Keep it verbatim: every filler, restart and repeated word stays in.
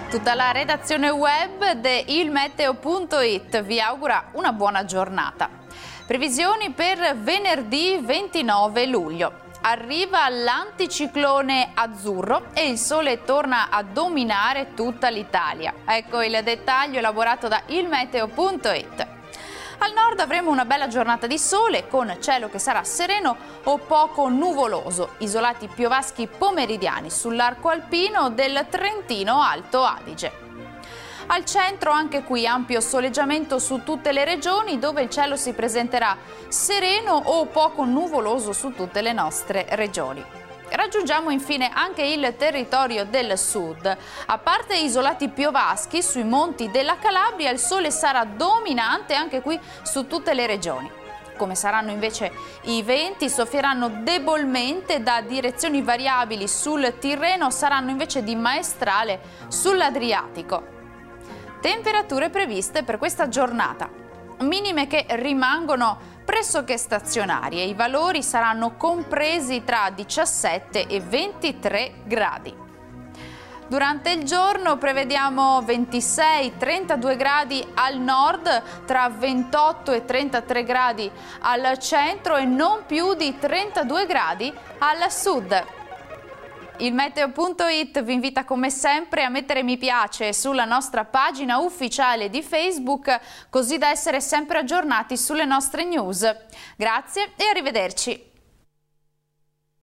Tutta la redazione web di ilmeteo punto it vi augura una buona giornata. Previsioni per venerdì ventinove luglio. Arriva l'anticiclone azzurro e il sole torna a dominare tutta l'Italia. Ecco il dettaglio elaborato da ilmeteo punto it. Al nord avremo una bella giornata di sole con cielo che sarà sereno o poco nuvoloso, isolati piovaschi pomeridiani sull'arco alpino del Trentino Alto Adige. Al centro anche qui ampio soleggiamento su tutte le regioni dove il cielo si presenterà sereno o poco nuvoloso su tutte le nostre regioni. Raggiungiamo infine anche il territorio del sud. A parte isolati piovaschi sui monti della Calabria, il sole sarà dominante anche qui su tutte le regioni. Come saranno invece i venti, soffieranno debolmente da direzioni variabili sul Tirreno, saranno invece di maestrale sull'Adriatico. Temperature previste per questa giornata. Minime che rimangono pressoché stazionarie, i valori saranno compresi tra diciassette e ventitré gradi. Durante il giorno prevediamo ventisei trentadue gradi al nord, tra ventotto e trentatré gradi al centro e non più di trentadue gradi al sud. ilmeteo punto it vi invita come sempre a mettere mi piace sulla nostra pagina ufficiale di Facebook, così da essere sempre aggiornati sulle nostre news. Grazie e arrivederci.